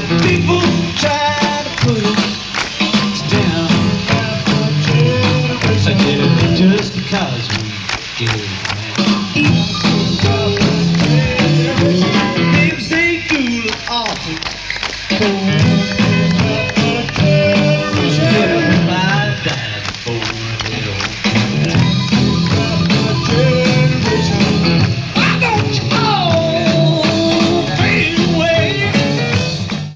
People try to put us down. I did it just because we get it. Baby, they do look awful cold.